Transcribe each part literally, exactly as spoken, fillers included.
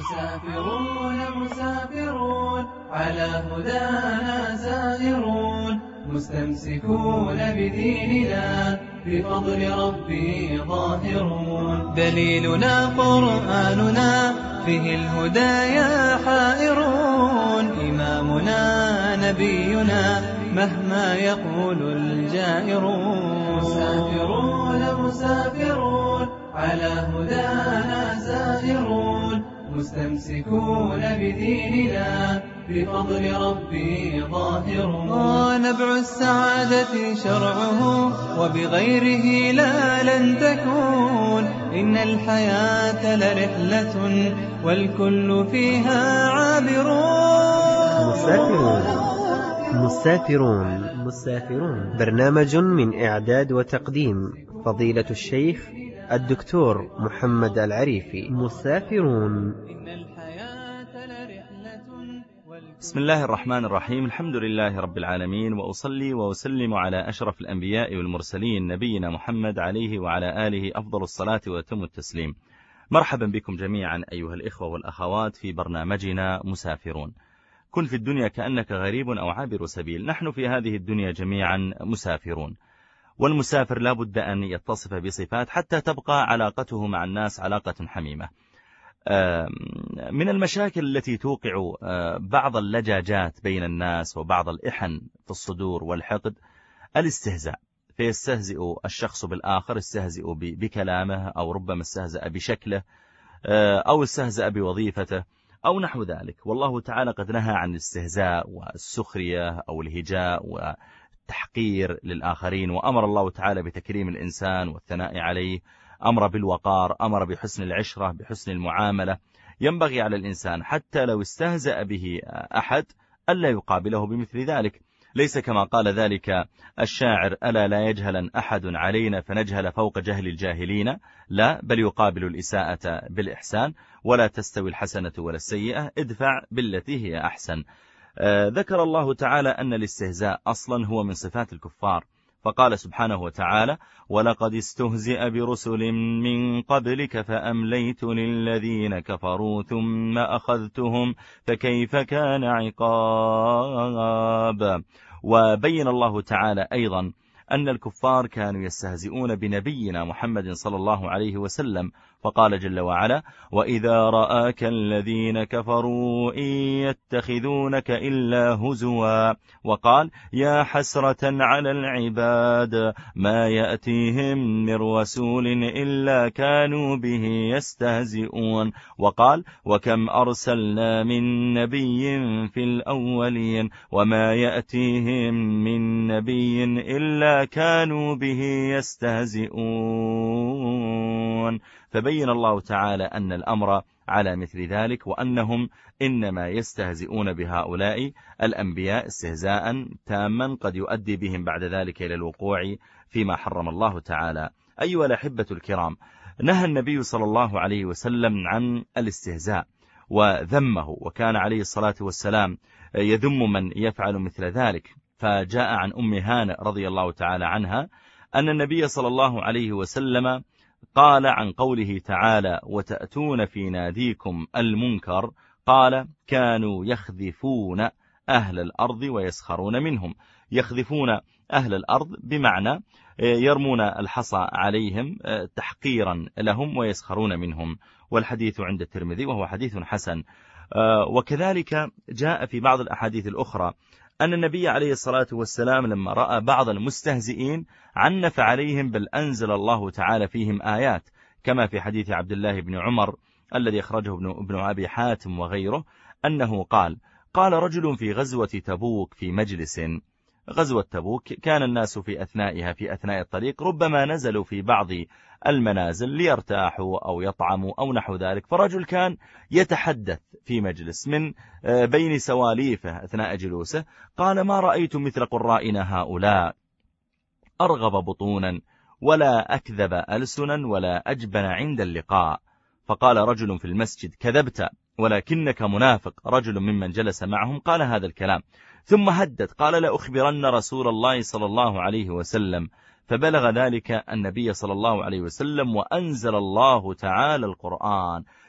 مسافرون مسافرون على هدانا سائرون مستمسكون بديننا بفضل ربي ظاهرون دليلنا قرآننا فيه الهدايا حائرون إمامنا نبينا مهما يقول الجائرون مسافرون مسافرون على هدانا سائرون مستمسكون بديننا بفضل ربي ظاهرون ونبع السعادة شرعه وبغيره لا لن تكون إن الحياة لرحلة والكل فيها عابرون مسافرون مسافرون مسافرون برنامج من إعداد وتقديم فضيلة الشيخ الدكتور محمد العريفي. مسافرون. بسم الله الرحمن الرحيم. الحمد لله رب العالمين، وأصلي وأسلم على أشرف الأنبياء والمرسلين نبينا محمد عليه وعلى آله أفضل الصلاة وأتم التسليم. مرحبا بكم جميعا أيها الإخوة والأخوات في برنامجنا مسافرون. كن في الدنيا كأنك غريب أو عابر سبيل. نحن في هذه الدنيا جميعا مسافرون، والمسافر لا بد أن يتصف بصفات حتى تبقى علاقته مع الناس علاقة حميمة. من المشاكل التي توقع بعض اللجاجات بين الناس وبعض الإحن في الصدور والحقد الاستهزاء، فيستهزئ الشخص بالآخر، استهزئ بكلامه أو ربما استهزأ بشكله أو استهزأ بوظيفته أو نحو ذلك. والله تعالى قد نهى عن الاستهزاء والسخرية أو الهجاء والتحقير للآخرين، وأمر الله تعالى بتكريم الإنسان والثناء عليه، أمر بالوقار، أمر بحسن العشرة، بحسن المعاملة. ينبغي على الإنسان حتى لو استهزأ به أحد ألا يقابله بمثل ذلك، ليس كما قال ذلك الشاعر: ألا لا يجهلا أحد علينا فنجهل فوق جهل الجاهلين. لا، بل يقابل الإساءة بالإحسان، ولا تستوي الحسنة ولا السيئة، ادفع بالتي هي أحسن. آه ذكر الله تعالى أن الاستهزاء أصلا هو من صفات الكفار، فقال سبحانه وتعالى: ولقد استهزئ برسل من قبلك فأمليت للذين كفروا ثم أخذتهم فكيف كان عقاب. وبين الله تعالى أيضا أن الكفار كانوا يستهزئون بنبينا محمد صلى الله عليه وسلم، فقال جل وعلا: وإذا رآك الذين كفروا إن يتخذونك إلا هزوا. وقال: يا حسرة على العباد ما يأتيهم من رسول إلا كانوا به يستهزئون. وقال: وكم أرسلنا من نبي في الأولين وما يأتيهم من نبي إلا كانوا به يستهزئون. فبين الله تعالى أن الأمر على مثل ذلك، وأنهم إنما يستهزئون بهؤلاء الأنبياء استهزاء تاما قد يؤدي بهم بعد ذلك إلى الوقوع فيما حرم الله تعالى. أيها الأحبة الكرام، نهى النبي صلى الله عليه وسلم عن الاستهزاء وذمه، وكان عليه الصلاة والسلام يذم من يفعل مثل ذلك. فجاء عن أم هانئ رضي الله تعالى عنها أن النبي صلى الله عليه وسلم قال عن قوله تعالى: وتأتون في ناديكم المنكر، قال: كانوا يخذفون أهل الأرض ويسخرون منهم. يخذفون أهل الأرض بمعنى يرمون الحصى عليهم تحقيرا لهم ويسخرون منهم. والحديث عند الترمذي وهو حديث حسن. وكذلك جاء في بعض الأحاديث الأخرى أن النبي عليه الصلاة والسلام لما رأى بعض المستهزئين عنف عليهم، بل أنزل الله تعالى فيهم آيات، كما في حديث عبد الله بن عمر الذي أخرجه ابن, ابن أبي حاتم وغيره، أنه قال: قال رجل في غزوة تبوك في مجلس. غزوة تبوك كان الناس في أثنائها في أثناء الطريق ربما نزلوا في بعض المنازل ليرتاحوا أو يطعموا أو نحو ذلك، فرجل كان يتحدث في مجلس من بين سواليفه أثناء جلوسه، قال: ما رأيت مثل قرائنا هؤلاء، أرغب بطونا ولا أكذب ألسنا ولا أجبن عند اللقاء. فقال رجل في المسجد: كذبت ولكنك منافق. رجل ممن جلس معهم قال هذا الكلام، ثم هدد قال: لأخبرن رسول الله صلى الله عليه وسلم. فبلغ ذلك النبي صلى الله عليه وسلم، وأنزل الله تعالى القرآن: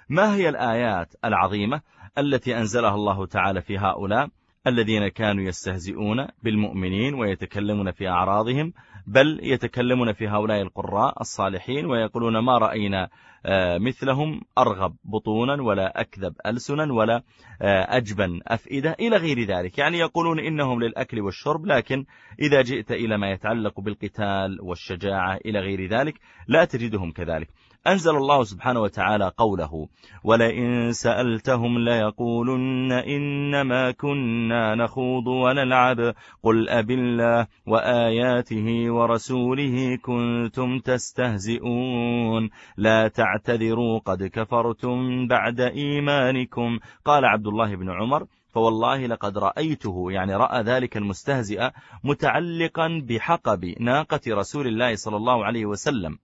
ما هي الآيات العظيمة التي أنزلها الله تعالى في هؤلاء الذين كانوا يستهزئون بالمؤمنين ويتكلمون في أعراضهم، بل يتكلمون في هؤلاء القراء الصالحين ويقولون ما رأينا مثلهم أرغب بطونا ولا أكذب ألسنا ولا أجبن أفئدة إلى غير ذلك. يعني يقولون إنهم للأكل والشرب، لكن إذا جئت إلى ما يتعلق بالقتال والشجاعة إلى غير ذلك لا تجدهم كذلك. أنزل الله سبحانه وتعالى قوله: ولئن سألتهم ليقولن إنما كنا نخوض ونلعب قل أبالله وآياته ورسوله كنتم تستهزئون لا تعتذروا قد كفرتم بعد إيمانكم. قال عبد الله بن عمر: فوالله لقد رأيته، يعني رأى ذلك المستهزئ متعلقا بحقب ناقة رسول الله صلى الله عليه وسلم،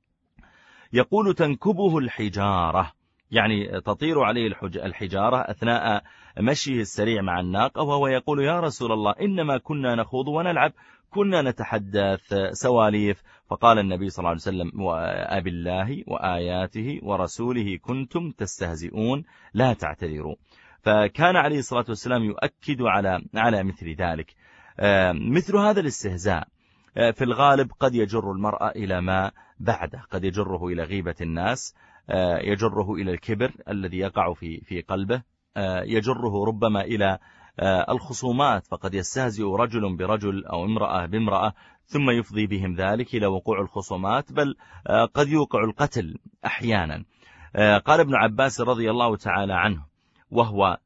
يقول: تنكبه الحجارة، يعني تطير عليه الحجارة أثناء مشيه السريع مع الناقة، وهو يقول: يا رسول الله إنما كنا نخوض ونلعب، كنا نتحدث سواليف. فقال النبي صلى الله عليه وسلم: وأبي الله وآياته ورسوله كنتم تستهزئون لا تعتذروا. فكان عليه الصلاة والسلام يؤكد على على مثل ذلك. مثل هذا الاستهزاء في الغالب قد يجر المرأة إلى ما بعده، قد يجره إلى غيبة الناس، يجره إلى الكبر الذي يقع في في قلبه، يجره ربما إلى الخصومات، فقد يستهزئ رجل برجل أو امرأة بامرأة ثم يفضي بهم ذلك إلى وقوع الخصومات، بل قد يوقع القتل أحيانا. قال ابن عباس رضي الله تعالى عنه وهو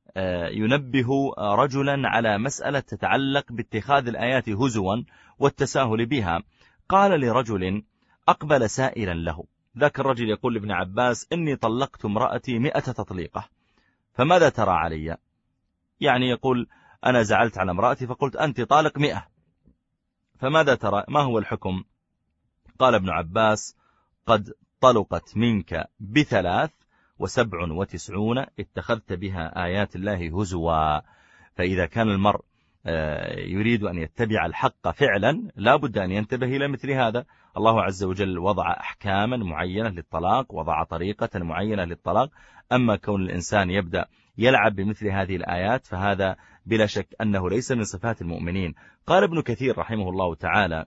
ينبه رجلا على مسألة تتعلق باتخاذ الآيات هزوا والتساهل بها، قال لرجل أقبل سائلا له، ذاك الرجل يقول لابن عباس: إني طلقت امرأتي مئة تطليقة، فماذا ترى علي؟ يعني يقول: أنا زعلت على امرأتي فقلت أنت طالق مئة، فماذا ترى؟ ما هو الحكم؟ قال ابن عباس: قد طلقت منك بثلاث وسبع وتسعون اتخذت بها آيات الله هزوا. فإذا كان المرء يريد أن يتبع الحق فعلا لا بد أن ينتبه إلى مثل هذا. الله عز وجل وضع أحكاما معينة للطلاق، وضع طريقة معينة للطلاق، أما كون الإنسان يبدأ يلعب بمثل هذه الآيات فهذا بلا شك أنه ليس من صفات المؤمنين. قال ابن كثير رحمه الله تعالى: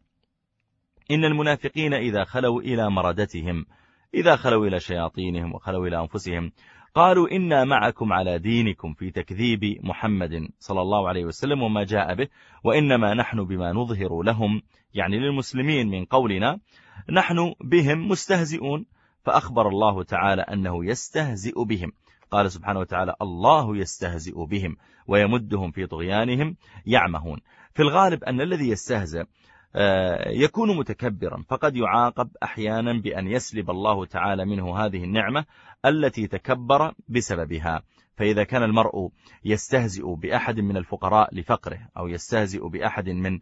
إن المنافقين إذا خلوا إلى مردتهم، إذا خلوا إلى شياطينهم وخلوا إلى أنفسهم، قالوا إنا معكم على دينكم في تكذيب محمد صلى الله عليه وسلم وما جاء به، وإنما نحن بما نظهر لهم، يعني للمسلمين، من قولنا نحن بهم مستهزئون. فأخبر الله تعالى أنه يستهزئ بهم، قال سبحانه وتعالى: الله يستهزئ بهم ويمدهم في طغيانهم يعمهون. في الغالب أن الذي يستهزئ يكون متكبرا، فقد يعاقب أحيانا بأن يسلب الله تعالى منه هذه النعمة التي تكبر بسببها. فإذا كان المرء يستهزئ بأحد من الفقراء لفقره، أو يستهزئ بأحد من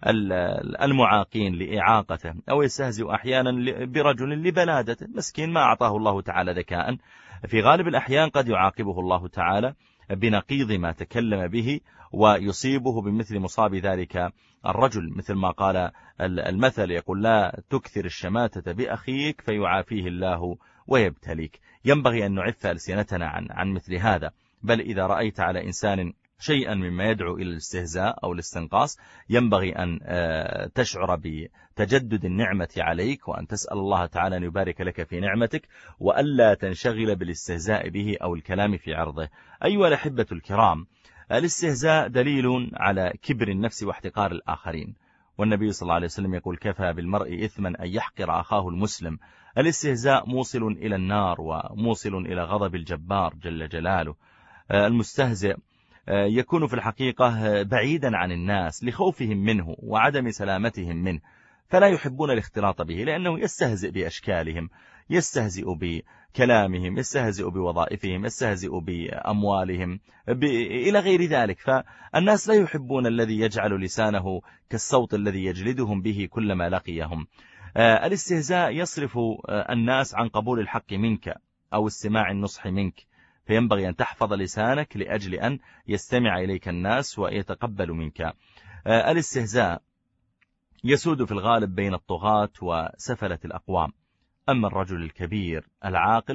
المعاقين لإعاقته، أو يستهزئ أحيانا برجل لبلادته مسكين ما أعطاه الله تعالى ذكاء، في غالب الأحيان قد يعاقبه الله تعالى بنقيض ما تكلم به ويصيبه بمثل مصاب ذلك الرجل، مثل ما قال المثل يقول: لا تكثر الشماتة بأخيك فيعافيه الله ويبتليك. ينبغي أن نعف ألسنتنا عن, عن مثل هذا، بل إذا رأيت على إنسان شيئا مما يدعو إلى الاستهزاء أو الاستنقاص ينبغي أن تشعر بتجدد النعمة عليك، وأن تسأل الله تعالى أن يبارك لك في نعمتك، وألا تنشغل بالاستهزاء به أو الكلام في عرضه. أيها الأحبة الكرام، الاستهزاء دليل على كبر النفس واحتقار الآخرين، والنبي صلى الله عليه وسلم يقول: كفى بالمرء إثما أن يحقر أخاه المسلم. الاستهزاء موصل إلى النار وموصل إلى غضب الجبار جل جلاله. المستهزئ يكون في الحقيقة بعيدا عن الناس لخوفهم منه وعدم سلامتهم منه، فلا يحبون الاختلاط به، لأنه يستهزئ بأشكالهم، يستهزئ بكلامهم، يستهزئ بوظائفهم، يستهزئ بأموالهم ب... إلى غير ذلك. فالناس لا يحبون الذي يجعل لسانه كالصوت الذي يجلدهم به كلما لقيهم. الاستهزاء يصرف الناس عن قبول الحق منك أو استماع النصح منك، فينبغي أن تحفظ لسانك لأجل أن يستمع إليك الناس ويتقبل منك. الاستهزاء يسود في الغالب بين الطغاة وسفلة الأقوام، أما الرجل الكبير العاقل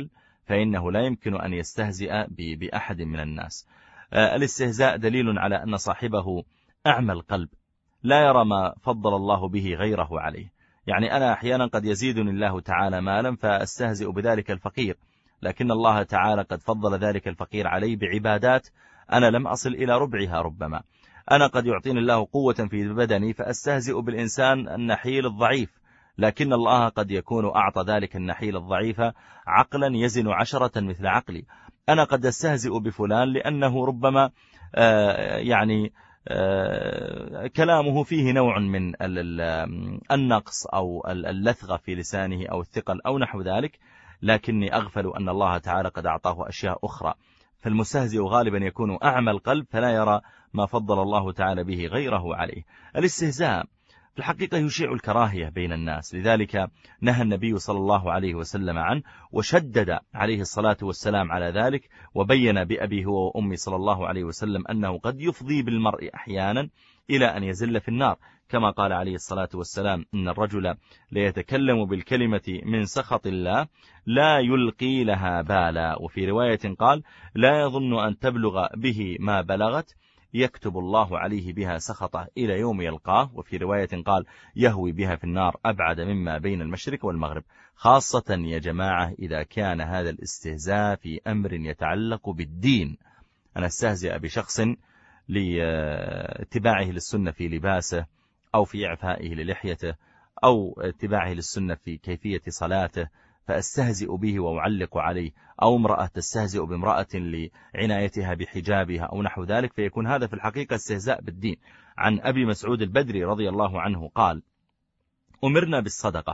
فإنه لا يمكن أن يستهزئ بأحد من الناس. الاستهزاء دليل على أن صاحبه أعمى القلب، لا يرى ما فضل الله به غيره عليه. يعني أنا أحيانا قد يزيدني الله تعالى مالا فأستهزئ بذلك الفقير، لكن الله تعالى قد فضل ذلك الفقير علي بعبادات أنا لم أصل إلى ربعها ربما. أنا قد يعطيني الله قوة في بدني فأستهزئ بالإنسان النحيل الضعيف، لكن الله قد يكون أعطى ذلك النحيل الضعيف عقلا يزن عشرة مثل عقلي. أنا قد أستهزئ بفلان لأنه ربما آه يعني آه كلامه فيه نوع من النقص أو اللثغة في لسانه أو الثقل أو نحو ذلك، لكني أغفل أن الله تعالى قد أعطاه أشياء أخرى. فالمستهزئ غالبا يكون أعمى القلب فلا يرى ما فضل الله تعالى به غيره عليه. الاستهزاء في الحقيقة يشيع الكراهية بين الناس، لذلك نهى النبي صلى الله عليه وسلم عنه وشدد عليه الصلاة والسلام على ذلك، وبين بأبي هو وأمي صلى الله عليه وسلم أنه قد يفضي بالمرء أحيانا إلى أن يزل في النار، كما قال عليه الصلاة والسلام إن الرجل ليتكلم بالكلمة من سخط الله لا يلقي لها بالا، وفي رواية قال لا يظن أن تبلغ به ما بلغت يكتب الله عليه بها سخطه إلى يوم يلقاه، وفي رواية قال يهوي بها في النار أبعد مما بين المشرق والمغرب. خاصة يا جماعة إذا كان هذا الاستهزاء في أمر يتعلق بالدين. أنا استهزئ بشخص لاتباعه للسنة في لباسه أو في إعفائه للحيته أو اتباعه للسنة في كيفية صلاته فأستهزئ به وأعلق عليه، أو امرأة تستهزئ بامرأة لعنايتها بحجابها أو نحو ذلك، فيكون هذا في الحقيقة استهزاء بالدين. عن أبي مسعود البدري رضي الله عنه قال أمرنا بالصدقة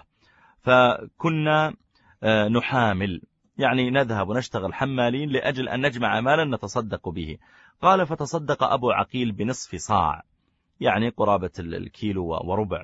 فكنا نحامل، يعني نذهب ونشتغل حمالين لأجل أن نجمع مالا نتصدق به. قال فتصدق أبو عقيل بنصف صاع، يعني قرابة الكيلو وربع،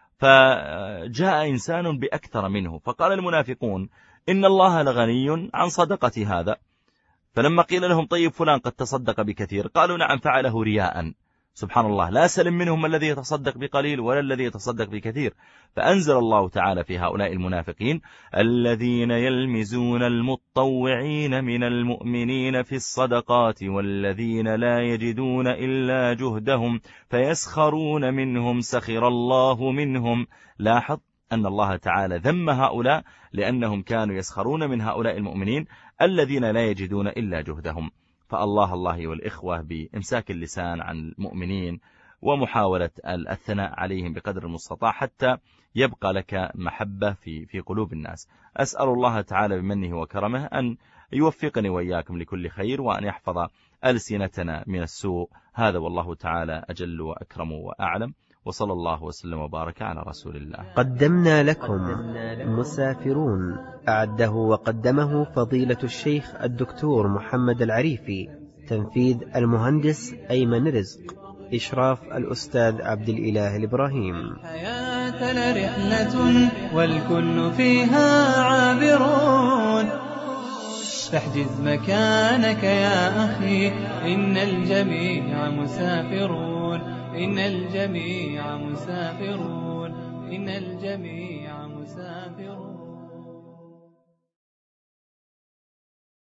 فجاء إنسان بأكثر منه فقال المنافقون إن الله لغني عن صدقة هذا. فلما قيل لهم طيب فلان قد تصدق بكثير قالوا نعم فعله رياء. سبحان الله، لا سلم منهم الذي يتصدق بقليل ولا الذي يتصدق بكثير. فأنزل الله تعالى في هؤلاء المنافقين الذين يلمزون المتطوعين من المؤمنين في الصدقات والذين لا يجدون إلا جهدهم فيسخرون منهم سخر الله منهم. لاحظ أن الله تعالى ذم هؤلاء لأنهم كانوا يسخرون من هؤلاء المؤمنين الذين لا يجدون إلا جهدهم. فالله الله والإخوة بإمساك اللسان عن المؤمنين ومحاولة الثناء عليهم بقدر المستطاع حتى يبقى لك محبة في في قلوب الناس. أسأل الله تعالى بمنه وكرمه أن يوفقني وإياكم لكل خير وأن يحفظ ألسنتنا من السوء. هذا والله تعالى أجل وأكرم وأعلم، وصلى الله وسلم وبارك على رسول الله. قدمنا لكم مسافرون، أعده وقدمه فضيلة الشيخ الدكتور محمد العريفي، تنفيذ المهندس أيمن رزق، إشراف الأستاذ عبد الإله الإبراهيم. حياتنا رحلة والكل فيها عابرون، فاحجز مكانك يا أخي إن الجميع مسافرون، إن الجميع مسافرون، إن الجميع